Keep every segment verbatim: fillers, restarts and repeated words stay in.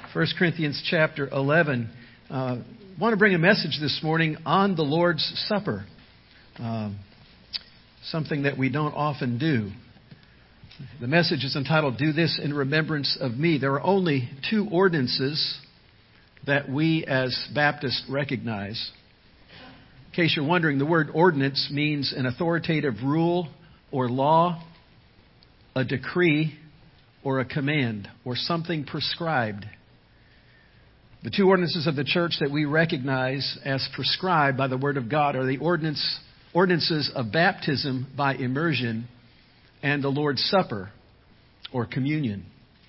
First Corinthians chapter eleven. I uh, want to bring a message this morning on the Lord's Supper. Um, something that we don't often do. The message is entitled, "Do This in Remembrance of Me." There are only two ordinances that we as Baptists recognize. In case you're wondering, the word ordinance means an authoritative rule or law, a decree, or a command, or something prescribed. The two ordinances of the church that we recognize as prescribed by the Word of God are the ordinance, ordinances of baptism by immersion and the Lord's Supper, or communion.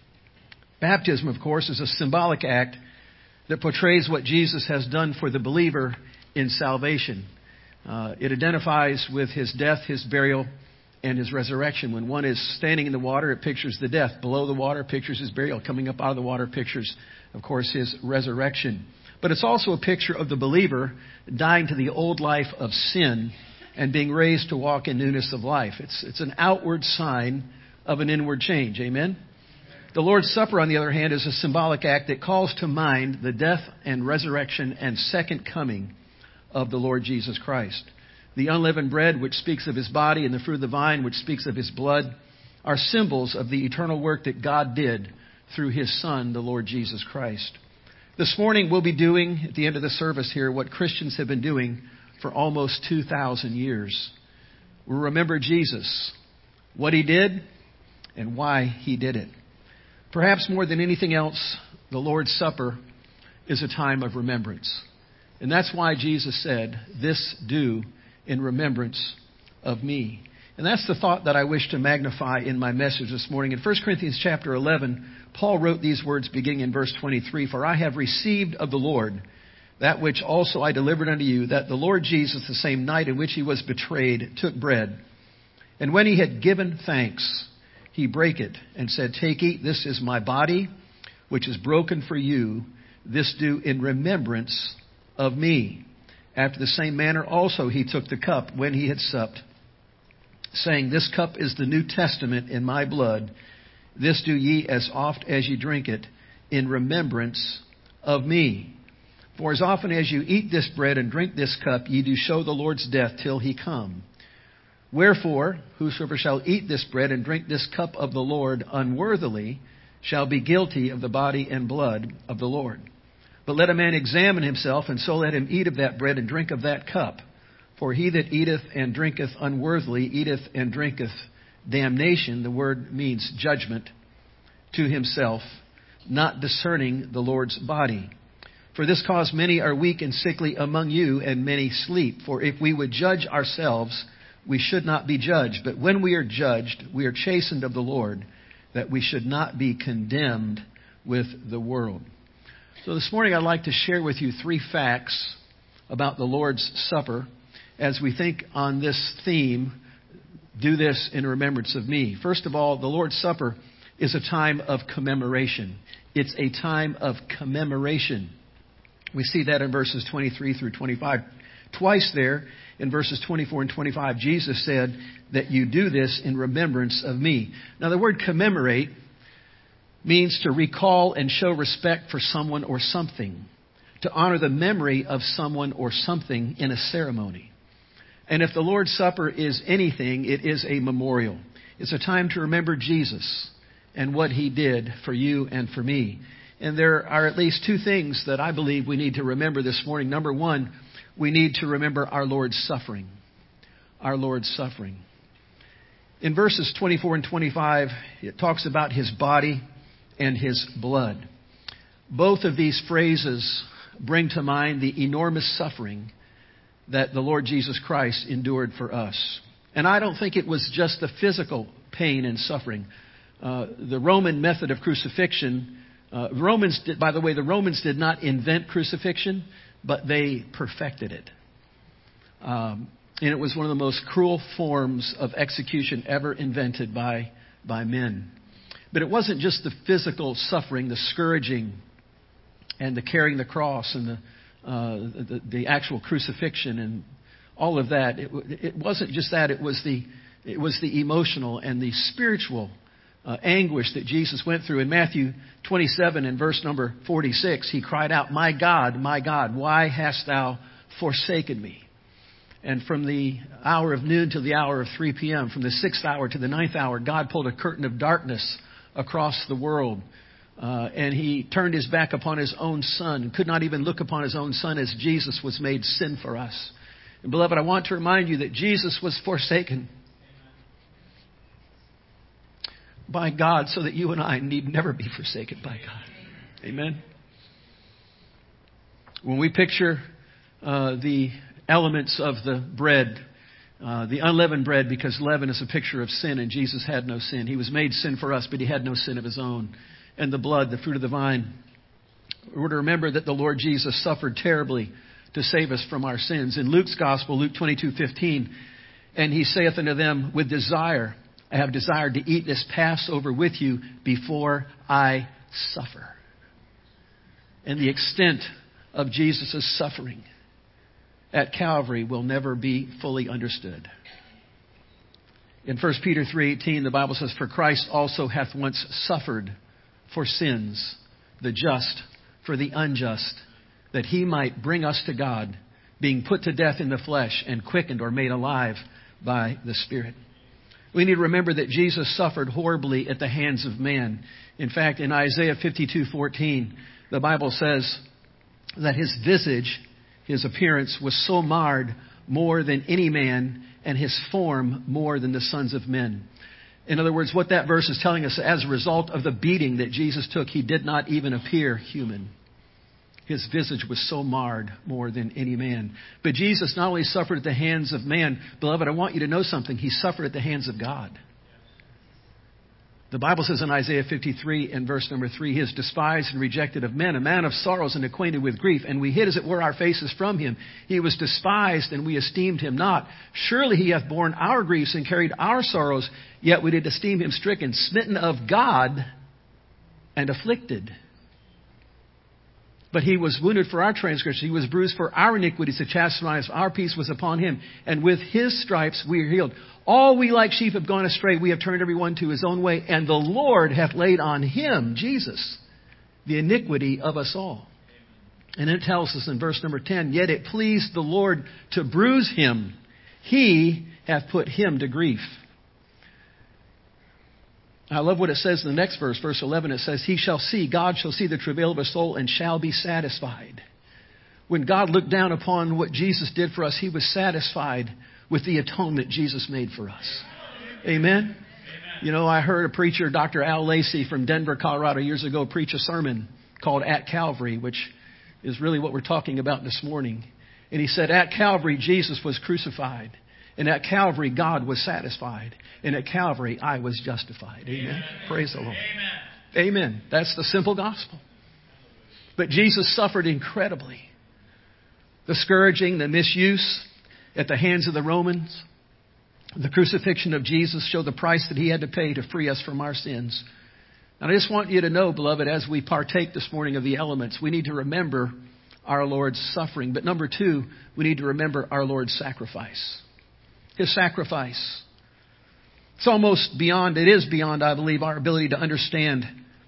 Baptism, of course, is a symbolic act that portrays what Jesus has done for the believer in salvation. Uh, it identifies with His death, His burial, and His resurrection. When one is standing in the water, it pictures the death. Below the water, pictures His burial. Coming up out of the water, pictures, of course, His resurrection. But it's also a picture of the believer dying to the old life of sin and being raised to walk in newness of life. It's, it's an outward sign of an inward change. Amen? The Lord's Supper, on the other hand, is a symbolic act that calls to mind the death and resurrection and second coming of the Lord Jesus Christ. The unleavened bread, which speaks of His body, and the fruit of the vine, which speaks of His blood, are symbols of the eternal work that God did through His Son, the Lord Jesus Christ. This morning we'll be doing, at the end of the service here, what Christians have been doing for almost two thousand years. We'll remember Jesus, what He did, and why He did it. Perhaps more than anything else, the Lord's Supper is a time of remembrance. And that's why Jesus said, "This do in remembrance of me." And that's the thought that I wish to magnify in my message this morning. In First Corinthians chapter eleven, Paul wrote these words beginning in verse twenty-three, "For I have received of the Lord that which also I delivered unto you, that the Lord Jesus, the same night in which He was betrayed, took bread. And when He had given thanks, He brake it and said, Take, eat, this is my body, which is broken for you. This do in remembrance of me. After the same manner also He took the cup when He had supped, saying, This cup is the New Testament in my blood. This do ye as oft as ye drink it in remembrance of me. For as often as you eat this bread and drink this cup, ye do show the Lord's death till He come. Wherefore, whosoever shall eat this bread and drink this cup of the Lord unworthily shall be guilty of the body and blood of the Lord. But let a man examine himself, and so let him eat of that bread and drink of that cup. For he that eateth and drinketh unworthily eateth and drinketh damnation," the word means judgment, "to himself, not discerning the Lord's body. For this cause many are weak and sickly among you, and many sleep. For if we would judge ourselves, we should not be judged. But when we are judged, we are chastened of the Lord, that we should not be condemned with the world." So this morning I'd like to share with you three facts about the Lord's Supper as we think on this theme, "Do this in remembrance of me." First of all, the Lord's Supper is a time of commemoration. It's a time of commemoration. We see that in verses twenty-three through twenty-five. Twice there, in verses twenty-four and twenty-five, Jesus said that you do this in remembrance of me. Now, the word commemorate means to recall and show respect for someone or something, to honor the memory of someone or something in a ceremony. And if the Lord's Supper is anything, it is a memorial. It's a time to remember Jesus and what He did for you and for me. And there are at least two things that I believe we need to remember this morning. Number one, we need to remember our Lord's suffering. Our Lord's suffering. In verses twenty-four and twenty-five, it talks about His body and His blood. Both of these phrases bring to mind the enormous suffering that the Lord Jesus Christ endured for us. And I don't think it was just the physical pain and suffering. Uh, the Roman method of crucifixion, uh, Romans did, by the way, the Romans did not invent crucifixion, but they perfected it. Um, and it was one of the most cruel forms of execution ever invented by, by men. But it wasn't just the physical suffering, the scourging, and the carrying the cross, and the uh, the, the actual crucifixion, and all of that. It, it wasn't just that. It was the it was the emotional and the spiritual uh, anguish that Jesus went through. In Matthew twenty-seven and verse number forty-six, he cried out, "My God, my God, why hast thou forsaken me?" And from the hour of noon till the hour of three p.m., from the sixth hour to the ninth hour, God pulled a curtain of darkness across the world. Uh, and he turned his back upon his own son, could not even look upon his own son as Jesus was made sin for us. And beloved, I want to remind you that Jesus was forsaken by God so that you and I need never be forsaken by God. Amen. When we picture uh, the elements of the bread, uh, the unleavened bread, because leaven is a picture of sin, and Jesus had no sin. He was made sin for us, but he had no sin of his own. And the blood, the fruit of the vine. We're to remember that the Lord Jesus suffered terribly to save us from our sins. In Luke's Gospel, Luke twenty-two fifteen, and he saith unto them, with desire, I have desired to eat this Passover with you before I suffer. And the extent of Jesus' suffering at Calvary will never be fully understood. In First Peter three eighteen, the Bible says, for Christ also hath once suffered for sins, the just for the unjust, that he might bring us to God, being put to death in the flesh and quickened or made alive by the Spirit. We need to remember that Jesus suffered horribly at the hands of man. In fact, in Isaiah fifty-two fourteen, the Bible says that his visage, his appearance, was so marred more than any man, and his form more than the sons of men. In other words, what that verse is telling us, as a result of the beating that Jesus took, he did not even appear human. His visage was so marred more than any man. But Jesus not only suffered at the hands of man, beloved, I want you to know something. He suffered at the hands of God. The Bible says in Isaiah fifty-three and verse number three, he is despised and rejected of men, a man of sorrows and acquainted with grief, and we hid as it were our faces from him. He was despised and we esteemed him not. Surely he hath borne our griefs and carried our sorrows, yet we did esteem him stricken, smitten of God, and afflicted. But he was wounded for our transgressions. He was bruised for our iniquities. The chastisement of our peace was upon him. And with his stripes we are healed. All we like sheep have gone astray. We have turned every one to his own way. And the Lord hath laid on him, Jesus, the iniquity of us all. And it tells us in verse number ten, yet it pleased the Lord to bruise him. He hath put him to grief. I love what it says in the next verse, verse eleven. It says, he shall see, God shall see the travail of his soul and shall be satisfied. When God looked down upon what Jesus did for us, he was satisfied with the atonement Jesus made for us. Amen? Amen. You know, I heard a preacher, Doctor Al Lacey from Denver, Colorado, years ago, preach a sermon called At Calvary, which is really what we're talking about this morning. And he said, at Calvary, Jesus was crucified. And at Calvary, God was satisfied. And at Calvary, I was justified. Amen. Amen. Praise the Lord. Amen. Amen. That's the simple gospel. But Jesus suffered incredibly. The scourging, the misuse at the hands of the Romans. The crucifixion of Jesus showed the price that he had to pay to free us from our sins. And I just want you to know, beloved, as we partake this morning of the elements, we need to remember our Lord's suffering. But number two, we need to remember our Lord's sacrifice. His sacrifice. It's almost beyond, it is beyond, I believe, our ability to understand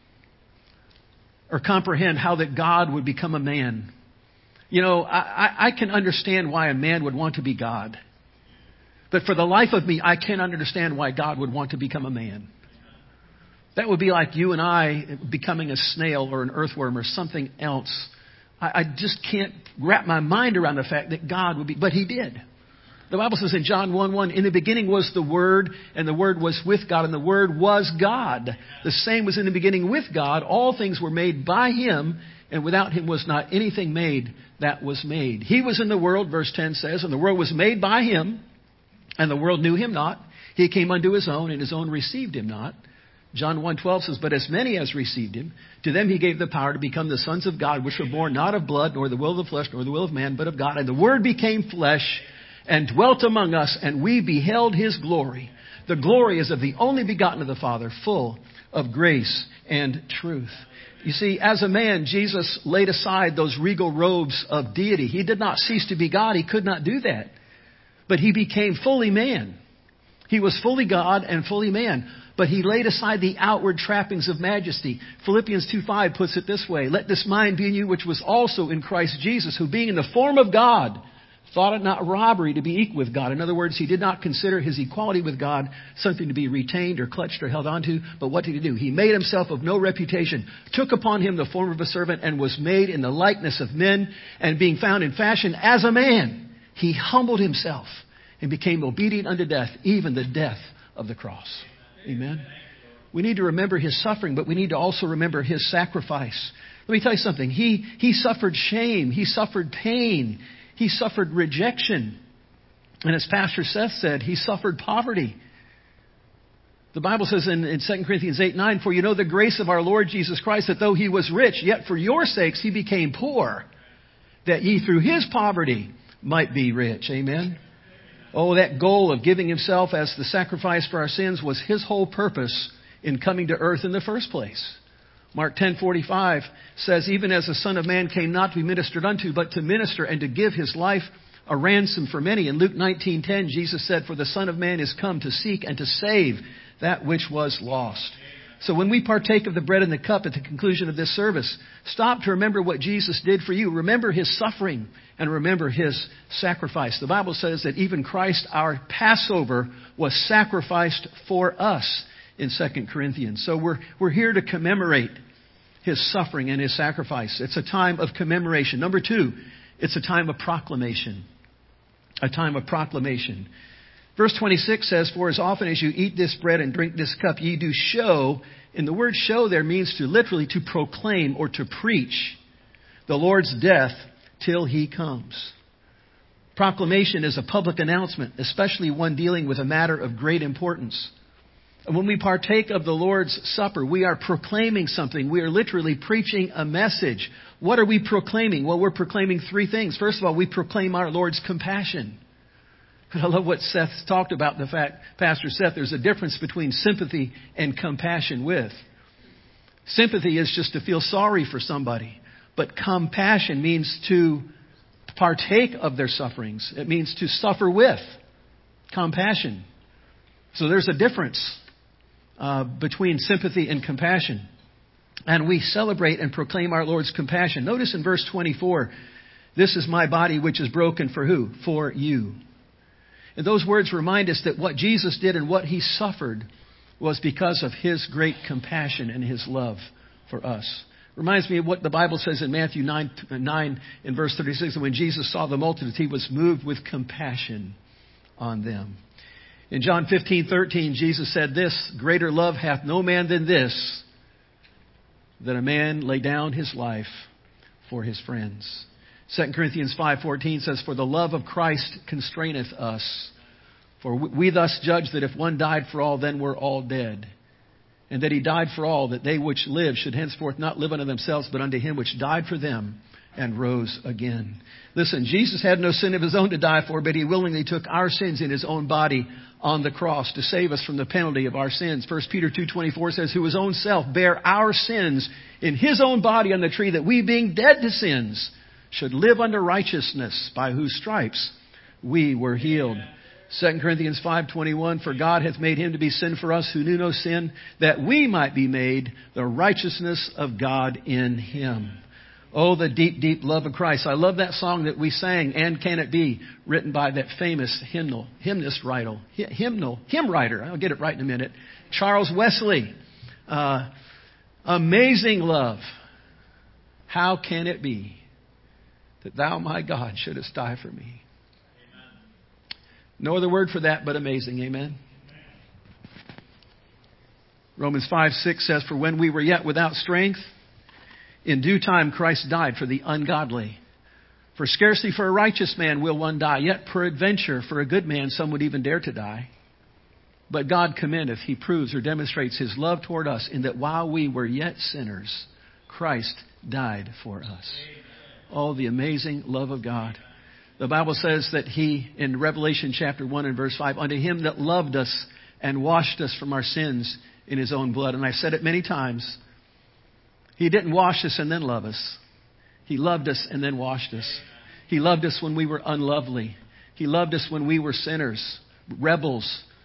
or comprehend how that God would become a man. You know, I, I can understand why a man would want to be God. But for the life of me, I cannot understand why God would want to become a man. That would be like you and I becoming a snail or an earthworm or something else. I, I just can't wrap my mind around the fact that God would be, but he did. The Bible says in John one one, in the beginning was the Word, and the Word was with God, and the Word was God. The same was in the beginning with God. All things were made by him, and without him was not anything made that was made. He was in the world, verse ten says, and the world was made by him, and the world knew him not. He came unto his own, and his own received him not. John one twelve says, but as many as received him, to them he gave the power to become the sons of God, which were born not of blood, nor the will of the flesh, nor the will of man, but of God. And the Word became flesh and dwelt among us, and we beheld his glory. The glory is of the only begotten of the Father, full of grace and truth. You see, as a man, Jesus laid aside those regal robes of deity. He did not cease to be God. He could not do that. But he became fully man. He was fully God and fully man. But he laid aside the outward trappings of majesty. Philippians two five puts it this way, let this mind be in you which was also in Christ Jesus, who being in the form of God, thought it not robbery to be equal with God. In other words, he did not consider his equality with God something to be retained or clutched or held onto. But what did he do? He made himself of no reputation, took upon him the form of a servant, and was made in the likeness of men. And being found in fashion as a man, he humbled himself and became obedient unto death, even the death of the cross. Amen. We need to remember his suffering, but we need to also remember his sacrifice. Let me tell you something. He, he suffered shame. He suffered pain. He suffered rejection. And as Pastor Seth said, he suffered poverty. The Bible says in, in Second Corinthians eight nine, for you know the grace of our Lord Jesus Christ, that though he was rich, yet for your sakes he became poor, that ye through his poverty might be rich. Amen. Oh, that goal of giving himself as the sacrifice for our sins was his whole purpose in coming to earth in the first place. Mark ten forty-five says, even as the Son of Man came not to be ministered unto, but to minister and to give his life a ransom for many. In Luke nineteen ten, Jesus said, for the Son of Man is come to seek and to save that which was lost. So when we partake of the bread and the cup at the conclusion of this service, stop to remember what Jesus did for you. Remember his suffering and remember his sacrifice. The Bible says that even Christ, our Passover, was sacrificed for us in Second Corinthians. So we're, we're here to commemorate his suffering and his sacrifice. It's a time of commemoration. Number two, it's a time of proclamation. A time of proclamation. Verse twenty-six says, for as often as you eat this bread and drink this cup, ye do show. And the word show there means to literally to proclaim or to preach the Lord's death till he comes. Proclamation is a public announcement, especially one dealing with a matter of great importance. And when we partake of the Lord's Supper, we are proclaiming something. We are literally preaching a message. What are we proclaiming? Well, we're proclaiming three things. First of all, we proclaim our Lord's compassion. I love what Seth talked about, the fact, Pastor Seth, there's a difference between sympathy and compassion with. Sympathy is just to feel sorry for somebody. But compassion means to partake of their sufferings. It means to suffer with. Compassion. So there's a difference uh, between sympathy and compassion. And we celebrate and proclaim our Lord's compassion. Notice in verse twenty-four, this is my body which is broken for who? For you. And those words remind us that what Jesus did and what he suffered was because of his great compassion and his love for us. Reminds me of what the Bible says in Matthew nine, nine in verse thirty-six. And when Jesus saw the multitudes, he was moved with compassion on them. In John fifteen thirteen, Jesus said this, greater love hath no man than this, that a man lay down his life for his friends. Second Corinthians five fourteen says, for the love of Christ constraineth us. For we thus judge that if one died for all, then we're all dead. And that he died for all, that they which live should henceforth not live unto themselves, but unto him which died for them and rose again. Listen, Jesus had no sin of his own to die for, but he willingly took our sins in his own body on the cross to save us from the penalty of our sins. First Peter two twenty-four says, who his own self bare our sins in his own body on the tree, that we being dead to sins should live unto righteousness, by whose stripes we were healed. Second Corinthians five twenty-one, for God hath made him to be sin for us who knew no sin, that we might be made the righteousness of God in him. Oh, the deep, deep love of Christ. I love that song that we sang, And Can It Be, written by that famous hymnal, hymnist writer, hymnal, hymn writer. I'll get it right in a minute. Charles Wesley. Uh, amazing love. How can it be that thou, my God, shouldest die for me? Amen. No other word for that but amazing. Amen. Amen. Romans five six says, for when we were yet without strength, in due time Christ died for the ungodly. For scarcely for a righteous man will one die, yet peradventure for a good man some would even dare to die. But God commendeth, he proves or demonstrates his love toward us, in that while we were yet sinners, Christ died for us. Oh, the amazing love of God. The Bible says that he, in Revelation chapter one and verse five, unto him that loved us and washed us from our sins in his own blood. And I've said it many times. He didn't wash us and then love us. He loved us and then washed us. He loved us when we were unlovely. He loved us when we were sinners, rebels,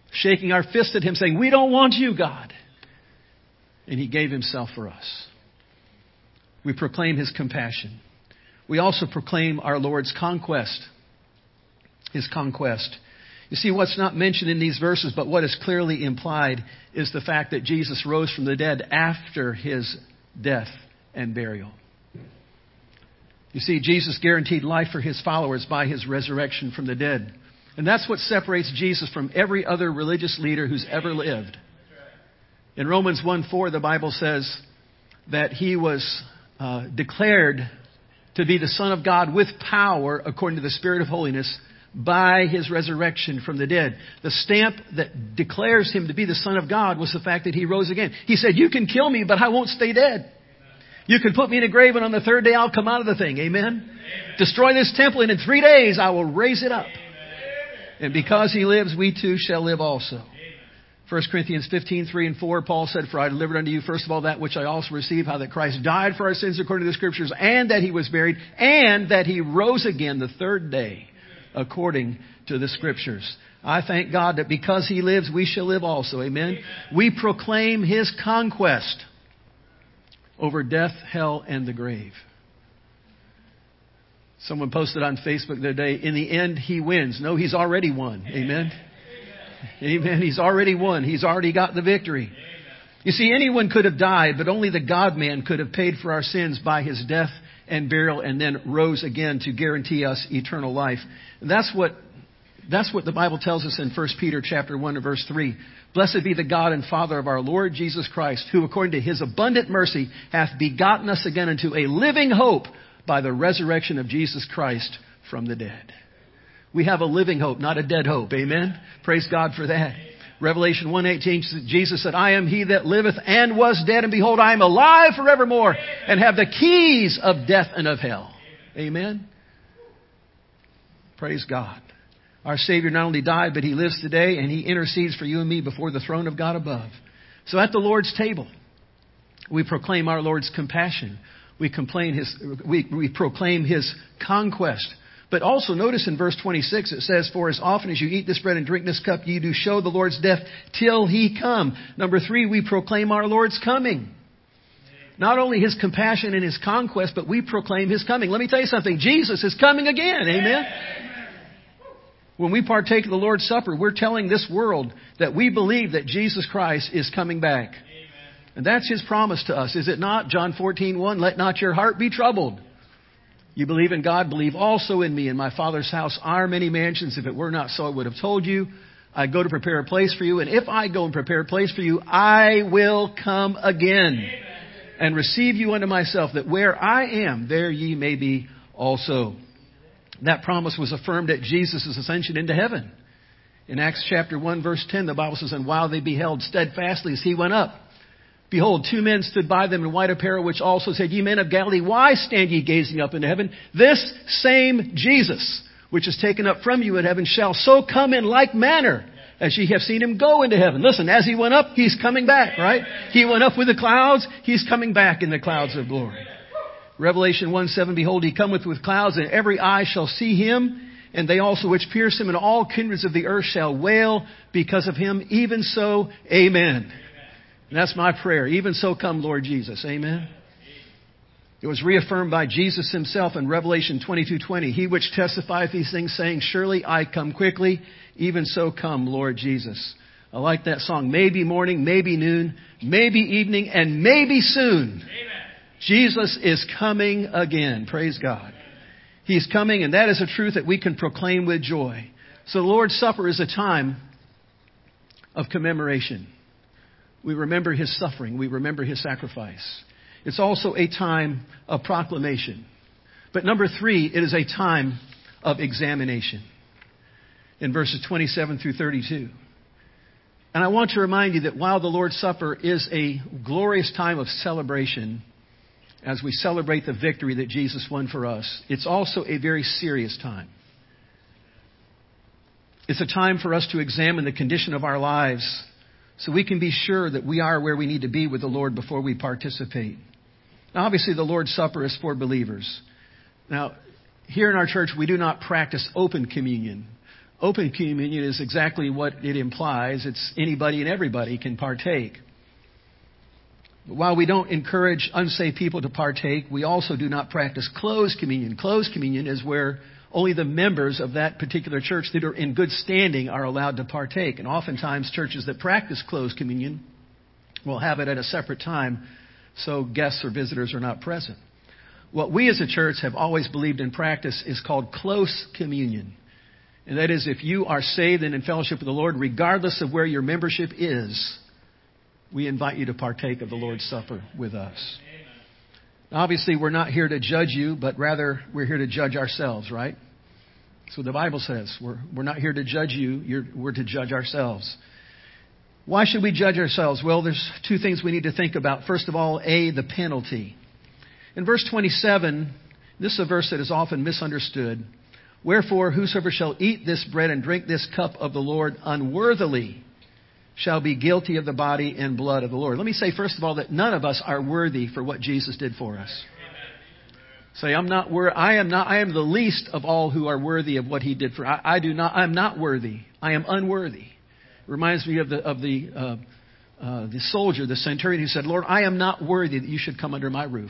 shaking our fist at him, saying, we don't want you, God. And he gave himself for us. We proclaim his compassion. We also proclaim our Lord's conquest. His conquest. You see, what's not mentioned in these verses, but what is clearly implied, is the fact that Jesus rose from the dead after his death and burial. You see, Jesus guaranteed life for his followers by his resurrection from the dead. And that's what separates Jesus from every other religious leader who's ever lived. In Romans one four, the Bible says that he was uh, declared to be the Son of God with power according to the Spirit of holiness by his resurrection from the dead. The stamp that declares him to be the Son of God was the fact that he rose again. He said, you can kill me, but I won't stay dead. You can put me in a grave, and on the third day I'll come out of the thing. Amen? Amen. Destroy this temple, and in three days I will raise it up. Amen. And because he lives, we too shall live also. Amen. First Corinthians fifteen, three and four, Paul said, for I delivered unto you first of all that which I also received, how that Christ died for our sins according to the Scriptures, and that he was buried, and that he rose again the third day according to the Scriptures. I thank God that because he lives, we shall live also. Amen? Amen. We proclaim his conquest over death, hell, and the grave. Someone posted on Facebook the other day, in the end, he wins. No, he's already won. Amen? Amen. Amen. He's already won. He's already got the victory. Amen. You see, anyone could have died, but only the God-man could have paid for our sins by his death and burial and then rose again to guarantee us eternal life. And that's what That's what the Bible tells us in First Peter chapter one and verse three. Blessed be the God and Father of our Lord Jesus Christ, who according to his abundant mercy hath begotten us again into a living hope by the resurrection of Jesus Christ from the dead. We have a living hope, not a dead hope. Amen? Praise God for that. Revelation one eighteen, Jesus said, I am he that liveth and was dead, and behold, I am alive forevermore, and have the keys of death and of hell. Amen? Praise God. Our Savior not only died, but he lives today, and he intercedes for you and me before the throne of God above. So at the Lord's table, we proclaim our Lord's compassion. We, complain his, we, we proclaim his conquest. But also notice in verse twenty-six, it says, for as often as you eat this bread and drink this cup, you do show the Lord's death till he come. Number three, we proclaim our Lord's coming. Not only his compassion and his conquest, but we proclaim his coming. Let me tell you something. Jesus is coming again. Amen? When we partake of the Lord's Supper, we're telling this world that we believe that Jesus Christ is coming back. Amen. And that's his promise to us, is it not? John fourteen one, let not your heart be troubled. You believe in God, believe also in me. In my Father's house are many mansions. If it were not so, I would have told you. I go to prepare a place for you. And if I go and prepare a place for you, I will come again. Amen. And receive you unto myself, that where I am, there ye may be also. That promise was affirmed at Jesus' ascension into heaven. In Acts chapter one, verse ten, the Bible says, and while they beheld steadfastly as he went up, behold, two men stood by them in white apparel, which also said, ye men of Galilee, why stand ye gazing up into heaven? This same Jesus, which is taken up from you in heaven, shall so come in like manner as ye have seen him go into heaven. Listen, as he went up, he's coming back, right? He went up with the clouds, he's coming back in the clouds of glory. Revelation one seven, behold, he cometh with clouds, and every eye shall see him, and they also which pierce him, and all kindreds of the earth shall wail because of him. Even so, amen. And that's my prayer. Even so come, Lord Jesus. Amen. It was reaffirmed by Jesus himself in Revelation twenty-two twenty. He which testifieth these things, saying, surely I come quickly. Even so come, Lord Jesus. I like that song. Maybe morning, maybe noon, maybe evening, and maybe soon. Amen. Jesus is coming again. Praise God. He's coming, and that is a truth that we can proclaim with joy. So the Lord's Supper is a time of commemoration. We remember his suffering. We remember his sacrifice. It's also a time of proclamation. But number three, it is a time of examination. In verses twenty-seven through thirty-two. And I want to remind you that while the Lord's Supper is a glorious time of celebration, as we celebrate the victory that Jesus won for us, it's also a very serious time. It's a time for us to examine the condition of our lives so we can be sure that we are where we need to be with the Lord before we participate. Now, obviously, the Lord's Supper is for believers. Now, here in our church, we do not practice open communion. Open communion is exactly what it implies. It's anybody and everybody can partake. But while we don't encourage unsaved people to partake, we also do not practice closed communion. Closed communion is where only the members of that particular church that are in good standing are allowed to partake. And oftentimes churches that practice closed communion will have it at a separate time so guests or visitors are not present. What we as a church have always believed in practice is called close communion. And that is, if you are saved and in fellowship with the Lord, regardless of where your membership is, we invite you to partake of the Lord's Supper with us. Now, obviously, we're not here to judge you, but rather we're here to judge ourselves, right? That's what the Bible says. We're, we're not here to judge you. You're, we're to judge ourselves. Why should we judge ourselves? Well, there's two things we need to think about. First of all, A, the penalty. In verse twenty-seven, this is a verse that is often misunderstood. Wherefore, whosoever shall eat this bread and drink this cup of the Lord unworthily shall be guilty of the body and blood of the Lord. Let me say, first of all, that none of us are worthy for what Jesus did for us. Say, I'm not wor- I am not, I am the least of all who are worthy of what he did for I, I do not, I'm not worthy. I am unworthy. It reminds me of the, of the, uh, uh, the soldier, the centurion who said, Lord, I am not worthy that you should come under my roof.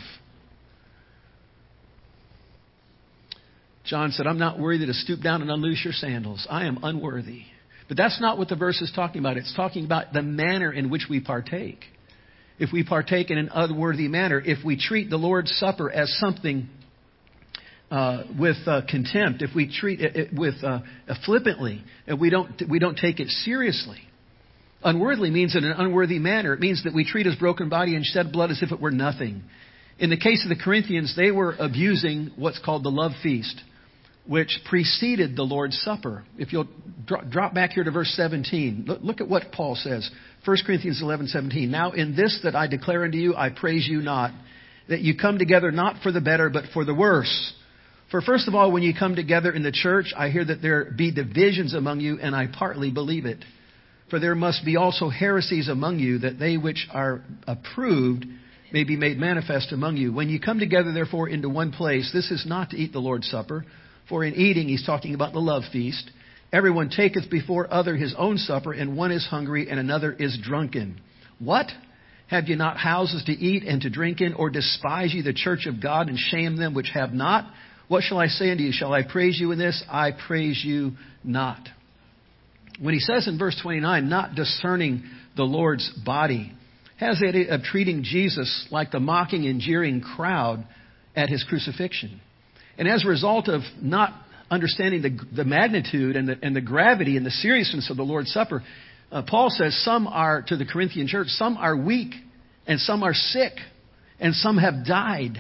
John said, I'm not worthy to stoop down and unloose your sandals. I am unworthy. But that's not what the verse is talking about. It's talking about the manner in which we partake. If we partake in an unworthy manner, if we treat the Lord's Supper as something uh, with uh, contempt, if we treat it with uh, flippantly, and we don't we don't take it seriously. Unworthily means in an unworthy manner. It means that we treat his broken body and shed blood as if it were nothing. In the case of the Corinthians, they were abusing what's called the love feast, which preceded the Lord's Supper. If you'll drop back here to verse seventeen, look, look at what Paul says. First Corinthians eleven seventeen. Now in this that I declare unto you, I praise you not, that you come together not for the better, but for the worse. For first of all, when you come together in the church, I hear that there be divisions among you, and I partly believe it. For there must be also heresies among you, that they which are approved may be made manifest among you. When you come together, therefore, into one place, this is not to eat the Lord's Supper. For in eating, he's talking about the love feast. Everyone taketh before other his own supper, and one is hungry, and another is drunken. What? Have ye not houses to eat and to drink in? Or despise ye the church of God, and shame them which have not? What shall I say unto you? Shall I praise you in this? I praise you not. When he says in verse twenty-nine, not discerning the Lord's body, has it of treating Jesus like the mocking and jeering crowd at his crucifixion. And as a result of not understanding the, the magnitude and the, and the gravity and the seriousness of the Lord's Supper, uh, Paul says some are, to the Corinthian church, some are weak and some are sick and some have died.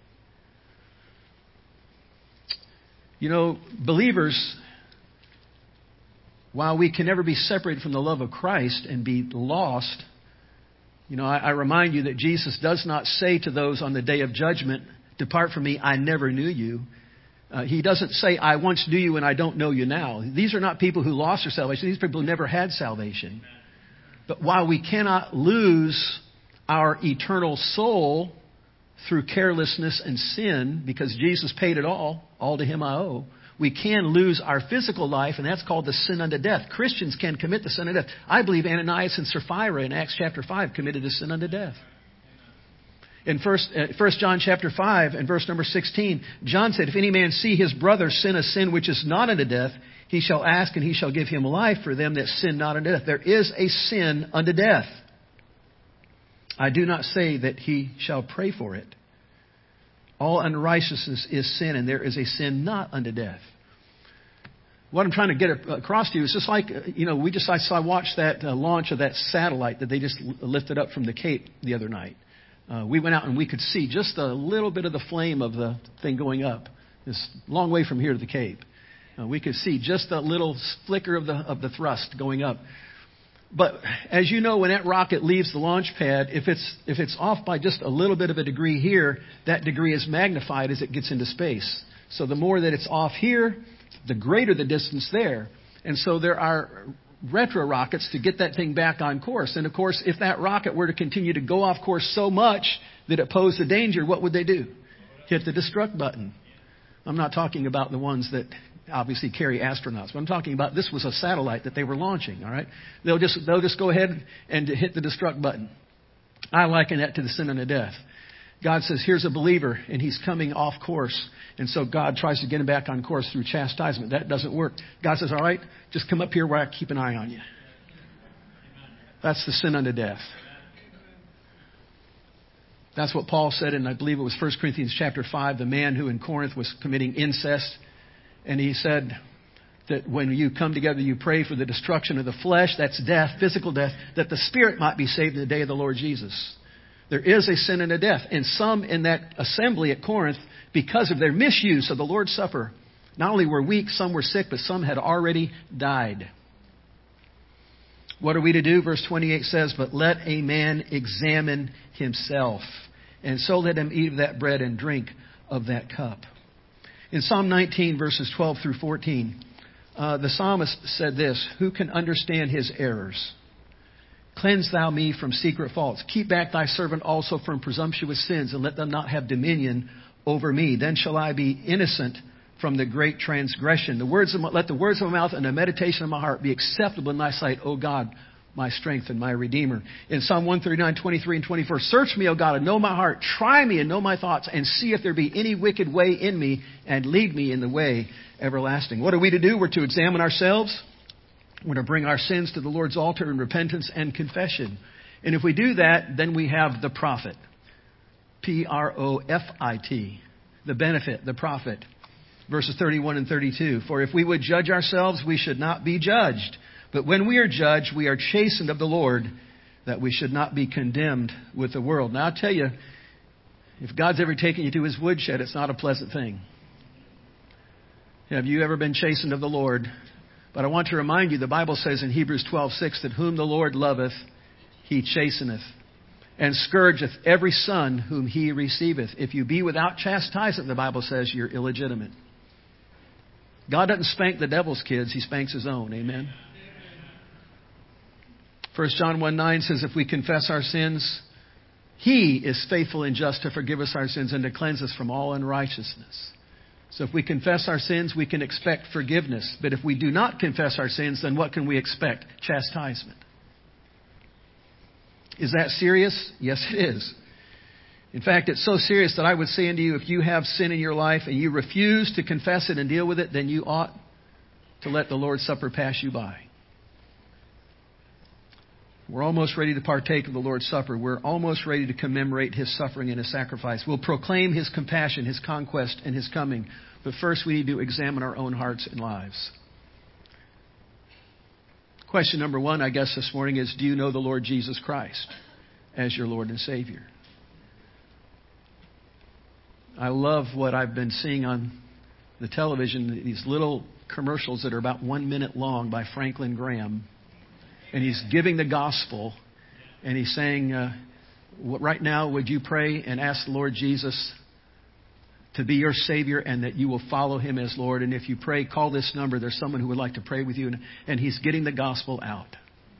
You know, believers, while we can never be separated from the love of Christ and be lost, you know, I, I remind you that Jesus does not say to those on the day of judgment, depart from me, I never knew you. Uh, he doesn't say, I once knew you and I don't know you now. These are not people who lost their salvation. These are people who never had salvation. But while we cannot lose our eternal soul through carelessness and sin, because Jesus paid it all, all to him I owe, we can lose our physical life, and that's called the sin unto death. Christians can commit the sin unto death. I believe Ananias and Sapphira in Acts chapter five committed the sin unto death. In first, uh, First John chapter five and verse number sixteen, John said, if any man see his brother sin a sin which is not unto death, he shall ask and he shall give him life for them that sin not unto death. There is a sin unto death. I do not say that he shall pray for it. All unrighteousness is sin, and there is a sin not unto death. What I'm trying to get across to you is just like, you know, we just I saw watched that uh, launch of that satellite that they just lifted up from the Cape the other night. Uh, we went out and we could see just a little bit of the flame of the thing going up. It's a long way from here to the Cape. Uh, we could see just a little flicker of the of the thrust going up. But as you know, when that rocket leaves the launch pad, if it's if it's off by just a little bit of a degree here, that degree is magnified as it gets into space. So the more that it's off here, the greater the distance there. And so there are retro rockets to get that thing back on course. And of course, if that rocket were to continue to go off course so much that it posed a danger, what would they do? Hit the destruct button. I'm not talking about the ones that obviously carry astronauts. But I'm talking about this was a satellite that they were launching, all right? They'll just, they'll just go ahead and hit the destruct button. I liken that to the sin unto death. God says, here's a believer, and he's coming off course. And so God tries to get him back on course through chastisement. That doesn't work. God says, all right, just come up here where I keep an eye on you. That's the sin unto death. That's what Paul said in, I believe it was First Corinthians chapter five, the man who in Corinth was committing incest. And he said that when you come together, you pray for the destruction of the flesh, that's death, physical death, that the spirit might be saved in the day of the Lord Jesus. There is a sin and a death. And some in that assembly at Corinth, because of their misuse of the Lord's Supper, not only were weak, some were sick, but some had already died. What are we to do? Verse twenty-eight says, but let a man examine himself, and so let him eat of that bread and drink of that cup. In Psalm nineteen, verses twelve through fourteen, uh, the psalmist said this, who can understand his errors? Cleanse thou me from secret faults. Keep back thy servant also from presumptuous sins, and let them not have dominion over me. Then shall I be innocent from the great transgression. The words of my, let the words of my mouth and the meditation of my heart be acceptable in thy sight, O God, my strength and my Redeemer. In Psalm one thirty-nine, twenty-three and twenty-four, search me, O God, and know my heart. Try me and know my thoughts, and see if there be any wicked way in me, and lead me in the way everlasting. What are we to do? We're to examine ourselves. We're to bring our sins to the Lord's altar in repentance and confession. And if we do that, then we have the profit. P R O F I T. The benefit, the profit. Verses thirty-one and thirty-two. For if we would judge ourselves, we should not be judged. But when we are judged, we are chastened of the Lord, that we should not be condemned with the world. Now, I'll tell you, if God's ever taken you to his woodshed, it's not a pleasant thing. Have you ever been chastened of the Lord? But I want to remind you, the Bible says in Hebrews twelve six, that whom the Lord loveth, he chasteneth, and scourgeth every son whom he receiveth. If you be without chastisement, the Bible says, you're illegitimate. God doesn't spank the devil's kids, he spanks his own. Amen. First John one nine says, if we confess our sins, he is faithful and just to forgive us our sins and to cleanse us from all unrighteousness. So if we confess our sins, we can expect forgiveness. But if we do not confess our sins, then what can we expect? Chastisement. Is that serious? Yes, it is. In fact, it's so serious that I would say unto you, if you have sin in your life and you refuse to confess it and deal with it, then you ought to let the Lord's Supper pass you by. We're almost ready to partake of the Lord's Supper. We're almost ready to commemorate his suffering and his sacrifice. We'll proclaim his compassion, his conquest, and his coming. But first we need to examine our own hearts and lives. Question number one, I guess, this morning is, do you know the Lord Jesus Christ as your Lord and Savior? I love what I've been seeing on the television, these little commercials that are about one minute long by Franklin Graham. And he's giving the gospel, and he's saying, uh, right now, would you pray and ask the Lord Jesus to be your Savior and that you will follow him as Lord? And if you pray, call this number. There's someone who would like to pray with you. And, and he's getting the gospel out.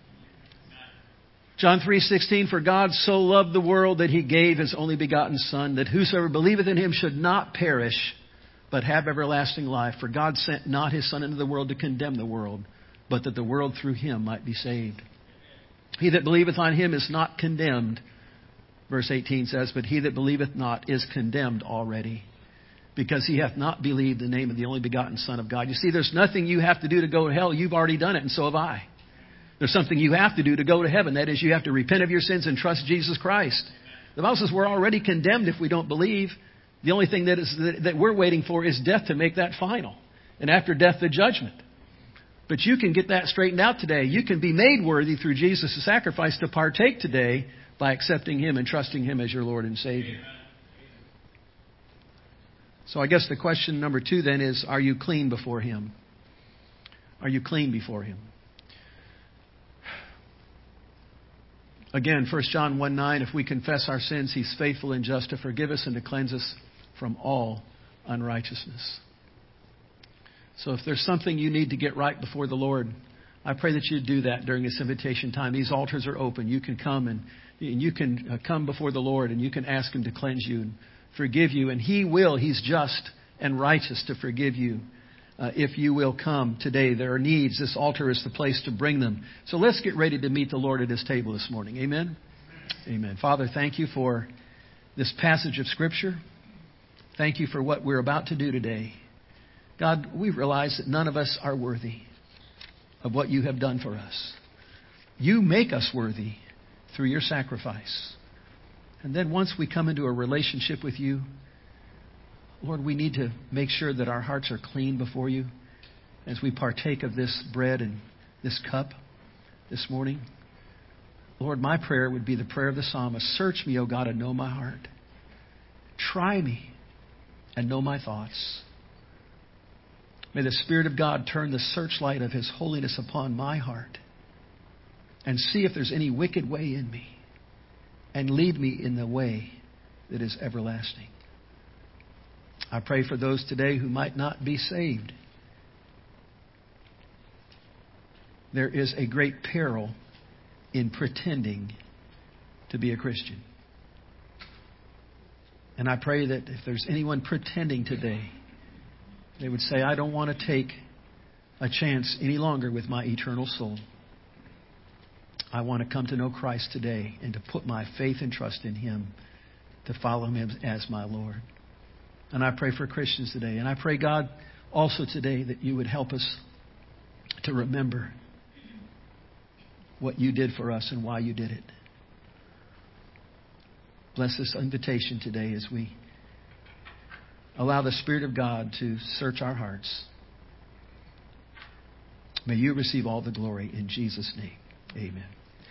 John three sixteen, for God so loved the world that he gave his only begotten Son, that whosoever believeth in him should not perish, but have everlasting life. For God sent not his Son into the world to condemn the world, but that the world through him might be saved. He that believeth on him is not condemned, verse eighteen says, but he that believeth not is condemned already, because he hath not believed the name of the only begotten Son of God. You see, there's nothing you have to do to go to hell. You've already done it, and so have I. There's something you have to do to go to heaven. That is, you have to repent of your sins and trust Jesus Christ. The Bible says we're already condemned if we don't believe. The only thing that is that, that we're waiting for is death to make that final. And after death, the judgment. But you can get that straightened out today. You can be made worthy through Jesus' sacrifice to partake today by accepting him and trusting him as your Lord and Savior. So I guess the question number two then is, are you clean before him? Are you clean before him? Again, First John one nine, if we confess our sins, he's faithful and just to forgive us and to cleanse us from all unrighteousness. So if there's something you need to get right before the Lord, I pray that you do that during this invitation time. These altars are open. You can come and, and you can come before the Lord and you can ask him to cleanse you and forgive you. And he will. He's just and righteous to forgive you uh, if you will come today. There are needs. This altar is the place to bring them. So let's get ready to meet the Lord at His table this morning. Amen? Amen. Amen. Father, thank you for this passage of Scripture. Thank you for what we're about to do today. God, we realize that none of us are worthy of what you have done for us. You make us worthy through your sacrifice. And then once we come into a relationship with you, Lord, we need to make sure that our hearts are clean before you as we partake of this bread and this cup this morning. Lord, my prayer would be the prayer of the psalmist. Search me, O God, and know my heart. Try me and know my thoughts. May the Spirit of God turn the searchlight of His holiness upon my heart and see if there's any wicked way in me and lead me in the way that is everlasting. I pray for those today who might not be saved. There is a great peril in pretending to be a Christian. And I pray that if there's anyone pretending today, they would say, I don't want to take a chance any longer with my eternal soul. I want to come to know Christ today and to put my faith and trust in Him, to follow Him as my Lord. And I pray for Christians today. And I pray, God, also today that you would help us to remember what you did for us and why you did it. Bless this invitation today as we allow the Spirit of God to search our hearts. May you receive all the glory in Jesus' name. Amen.